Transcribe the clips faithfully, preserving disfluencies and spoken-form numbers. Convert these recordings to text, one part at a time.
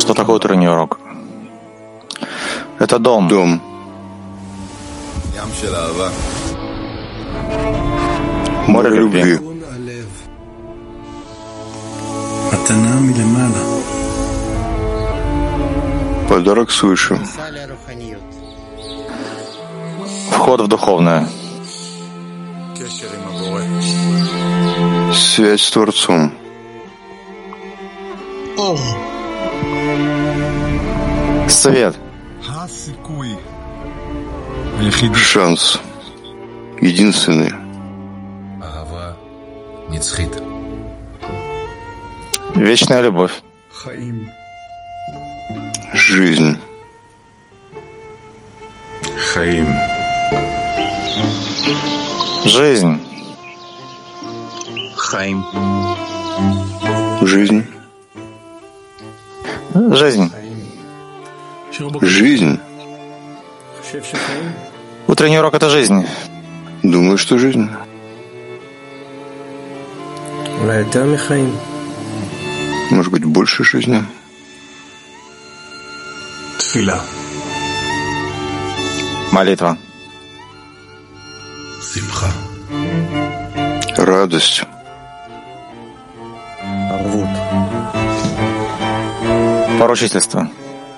Что такое утренний урок? Это дом. Дом. Море любви. Подарок свыше. Вход в духовное. Связь с Творцом. Свет. Шанс. Единственный. Вечная любовь. Жизнь. Жизнь. Жизнь. Жизнь. Жизнь. Утренний урок — это жизнь. Думаю, что жизнь. Может быть, больше жизни. Молитва. Радость. Поручительство.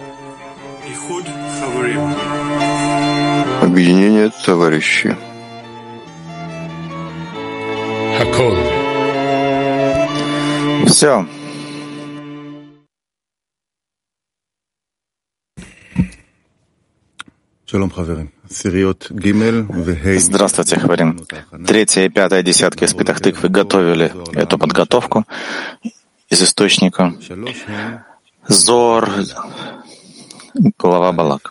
Объединение товарищей. Все. Здравствуйте, Хаварим. Третья и пятая десятки из Петах Тиквы готовили эту подготовку из источника. Зор, глава Балак.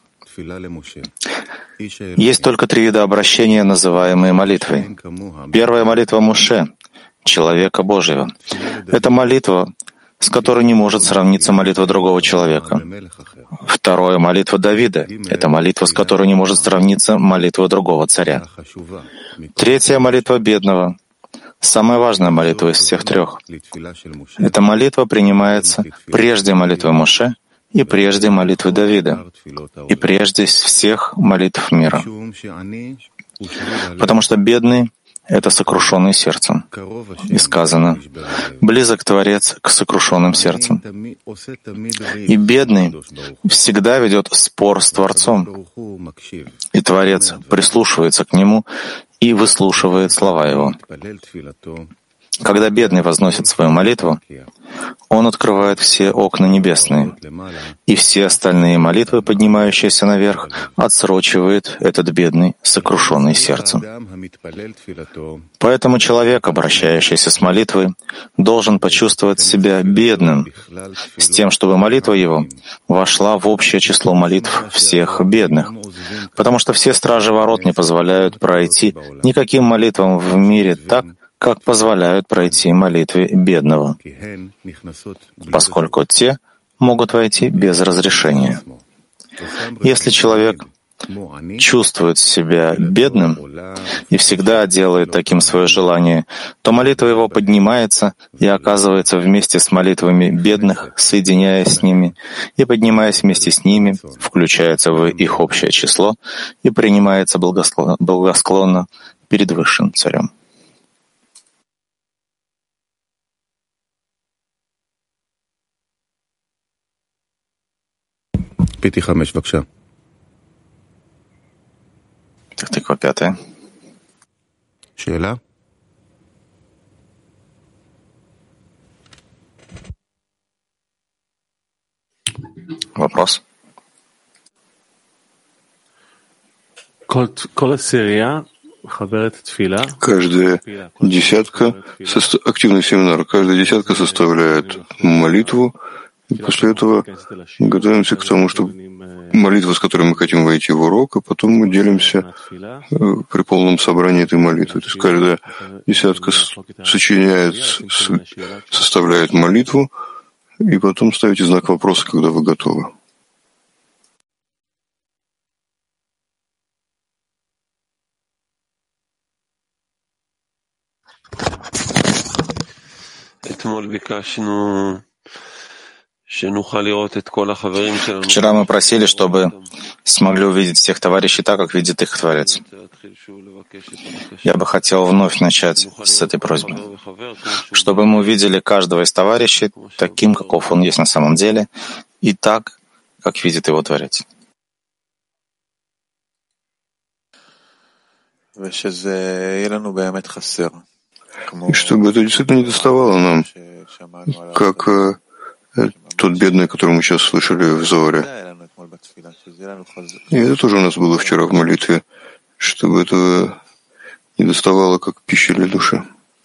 Есть только три вида обращения, называемые молитвой. Первая молитва Моше, человека Божьего. Это молитва, с которой не может сравниться молитва другого человека. Второе — молитва Давида. Это молитва, с которой не может сравниться молитва другого царя. Третья — молитва бедного. Самая важная молитва из всех трех. Эта молитва принимается прежде молитвы Моше и прежде молитвы Давида, и прежде всех молитв мира. Потому что бедный — это сокрушенный сердцем. И сказано: «Близок Творец к сокрушенным сердцем». И бедный всегда ведет спор с Творцом. И Творец прислушивается к нему и выслушивает слова его. Когда бедный возносит свою молитву, он открывает все окна небесные, и все остальные молитвы, поднимающиеся наверх, отсрочивает этот бедный, сокрушенный сердцем. Поэтому человек, обращающийся с молитвой, должен почувствовать себя бедным, с тем, чтобы молитва его вошла в общее число молитв всех бедных, потому что все стражи ворот не позволяют пройти никаким молитвам в мире так, как позволяют пройти молитве бедного, поскольку те могут войти без разрешения. Если человек чувствует себя бедным и всегда делает таким свое желание, то молитва его поднимается и оказывается вместе с молитвами бедных, соединяясь с ними и поднимаясь вместе с ними, включается в их общее число и принимается благосклонно, благосклонно перед Высшим Царем. Так, тыква пятая. Шеля. Вопрос. Каждая десятка, состо... активный семинар, каждая десятка составляет молитву, и после этого готовимся к тому, что молитва, с которой мы хотим войти в урок, и потом мы делимся при полном собрании этой молитвы. То есть каждая десятка сочиняет, составляет молитву, и потом ставите знак вопроса, когда вы готовы. Вчера мы просили, чтобы смогли увидеть всех товарищей так, как видит их Творец. Я бы хотел вновь начать с этой просьбы, чтобы мы увидели каждого из товарищей таким, каков он есть на самом деле, и так, как видит его Творец. И чтобы это действительно не доставало нам, как э, тот бедный, которого мы сейчас слышали в Зоре. И это тоже у нас было вчера в молитве, чтобы этого не доставало как пищи для души.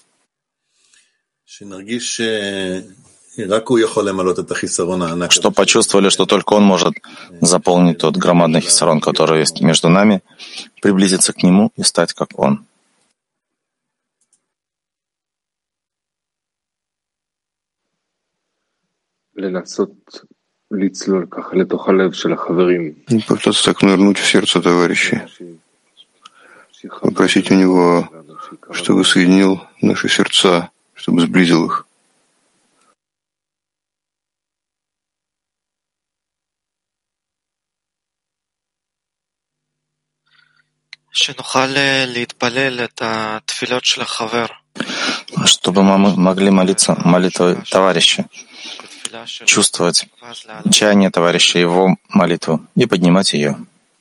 Что почувствовали, что только он может заполнить тот громадный хисарон, который есть между нами, приблизиться к нему и стать как он. И попытаться так нырнуть в сердце товарищей, попросить у него, чтобы соединил наши сердца, чтобы сблизил их. Чтобы мы могли молиться молитвой товарища, чувствовать чаяние товарища, его молитву, и поднимать ее.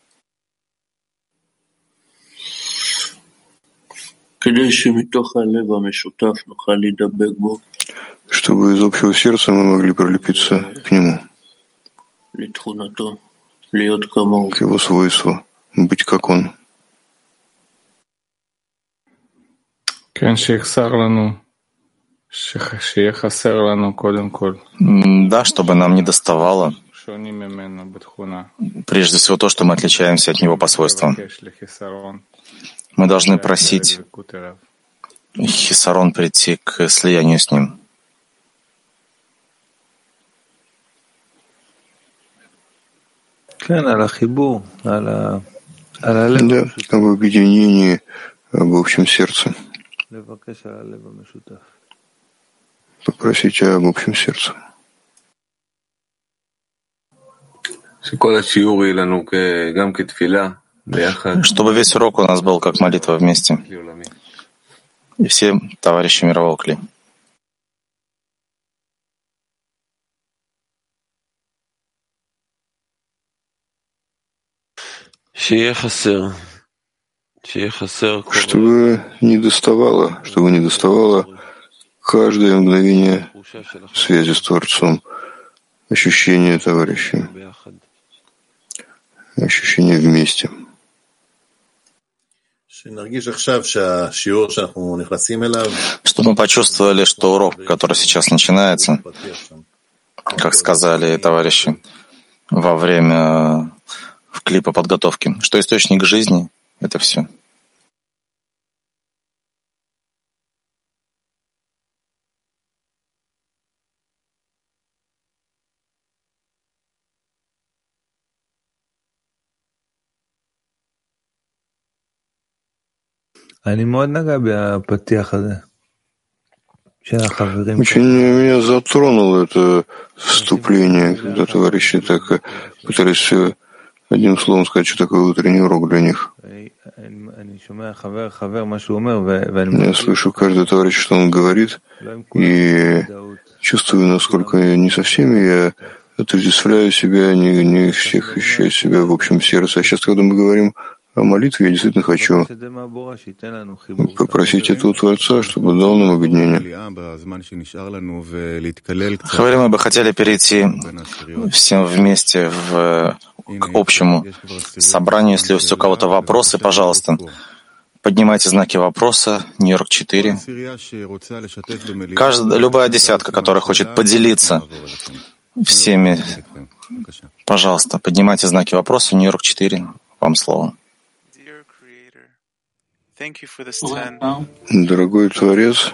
Чтобы из общего сердца мы могли прилепиться к нему, к его свойству, быть как он. Да, чтобы нам не доставало, прежде всего, то, что мы отличаемся от него по свойствам. Мы должны просить хисарон прийти к слиянию с ним. Да, об объединении, об общем сердце. Попросите об общем сердце. Чтобы весь урок у нас был как молитва вместе. И все товарищи мирового кли. Чтобы не доставало, чтобы не доставало каждое мгновение связи с Творцом, ощущение товарищей, ощущение вместе. Чтобы мы почувствовали, что урок, который сейчас начинается, как сказали товарищи во время в клипа подготовки, что источник жизни — это все. Очень меня затронуло это вступление, когда товарищи так пытались одним словом сказать, что такое утренний урок для них. Я слышу каждый товарищ, что он говорит, и чувствую, насколько не со всеми я отождествляю себя, не, не всех ощущаю себя в общем сердце. А сейчас, когда мы говорим о молитве, я действительно хочу попросить этого Творца, чтобы дал нам объединение. Хавари, мы бы хотели перейти всем вместе в, к общему собранию. Если есть у кого-то вопросы, пожалуйста, поднимайте знаки вопроса. Нью-Йорк четыре. Каждая, любая десятка, которая хочет поделиться всеми, пожалуйста, поднимайте знаки вопроса. Нью-Йорк четыре. Вам слово. Дорогой Творец,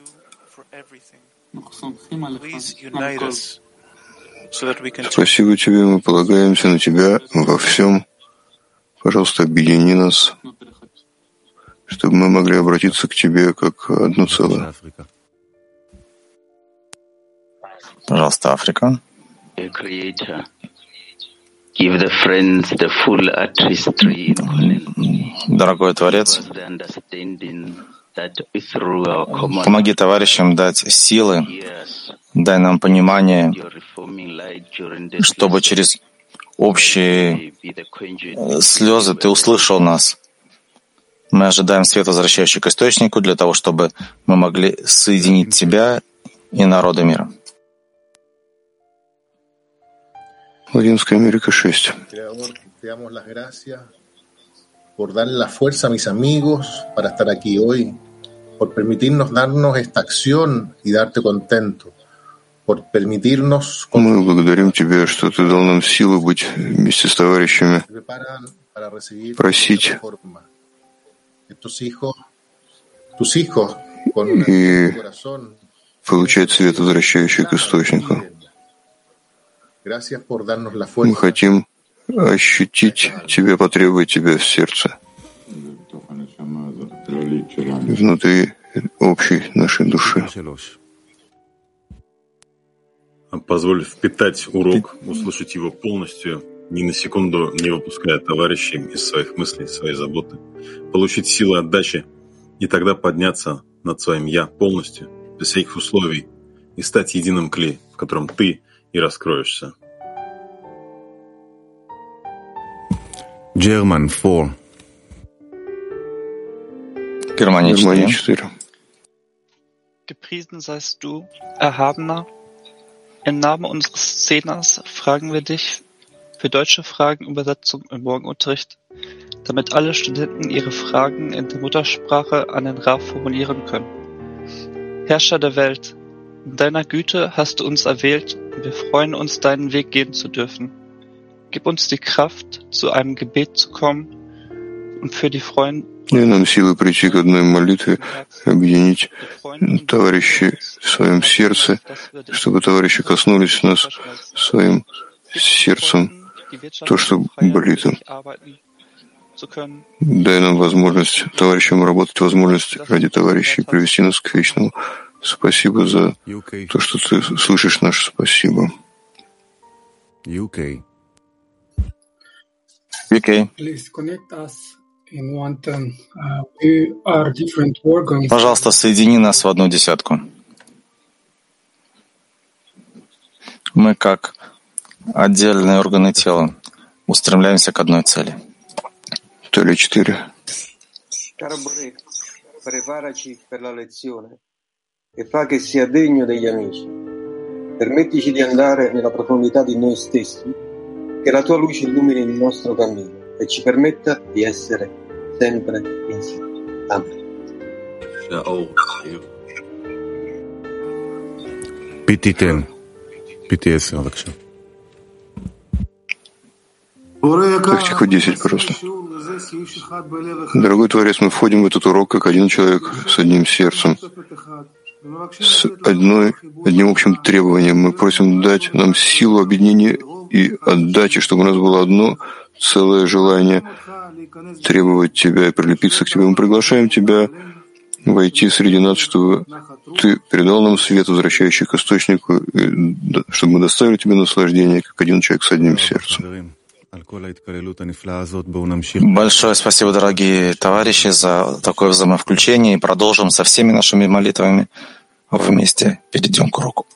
спасибо Тебе, мы полагаемся на Тебя во всем. Пожалуйста, объедини нас, чтобы мы могли обратиться к Тебе как одно целое. Пожалуйста, Африка. Дорогой Творец, помоги товарищам дать силы, дай нам понимание, чтобы через общие слезы Ты услышал нас. Мы ожидаем свет, возвращающий к источнику, для того, чтобы мы могли соединить Тебя и народы мира. Латинская Америка шесть. Por darle la fuerza a mis amigos para estar aquí hoy, por permitirnos darnos esta acción y darte contento, por permitirnos... Мы благодарим Тебя, что Ты дал нам силу быть вместе с товарищами, просить и получать свет, возвращающий к источнику. Мы хотим ощутить Тебя, потребовать Тебя в сердце, внутри общей нашей души. Позволь впитать урок, услышать его полностью, ни на секунду не выпуская товарищей из своих мыслей, своей заботы, получить силы отдачи и тогда подняться над своим «я» полностью, без всяких условий, и стать единым кли, в котором ты и раскроешься. German four. Германия четыре. Gepriesen seist du, Erhabener. Im Namen unseres Zehners fragen wir dich für deutsche Fragenübersetzung im Morgenunterricht, damit alle Studenten ihre Fragen in der Muttersprache an den Rav formulieren können. Herrscher der Welt, in deiner Güte hast du uns erwählt und wir freuen uns, deinen Weg gehen zu dürfen. Gib uns die Kraft, zu einem Gebet zu kommen und für die Freunde. Дай нам силы прийти к одной молитве, объединить товарищей в своем сердце, чтобы товарищи коснулись нас своим сердцем, то, что болит им. Дай нам возможность товарищам работать, возможность ради товарищей привести нас к вечному. Спасибо за то, что ты слышишь наше спасибо. ю кей. ю кей. Пожалуйста, соедини нас в одну десятку. Мы, как отдельные органы тела, устремляемся к одной цели. То ли четыре. Caro Boré, preparaci per la lezione e fa che sia degno degli amici. Permettici di andare nella profondità di noi stessi, che la tua luce illumini il nostro cammino e ci permetta di essere sempre insieme. Amen. פי טי עשר. פי טי עשר, בבקשה. Тактику десять просто. Дорогой Творец, мы входим в этот урок как один человек с одним сердцем, с одной, одним общим требованием. Мы просим дать нам силу объединения и отдачи, чтобы у нас было одно целое желание требовать Тебя и прилепиться к Тебе. Мы приглашаем Тебя войти среди нас, чтобы Ты передал нам свет, возвращающий к источнику, чтобы мы доставили Тебе наслаждение, как один человек с одним сердцем. Большое спасибо, дорогие товарищи, за такое взаимовключение. И продолжим со всеми нашими молитвами. Вместе перейдем к уроку.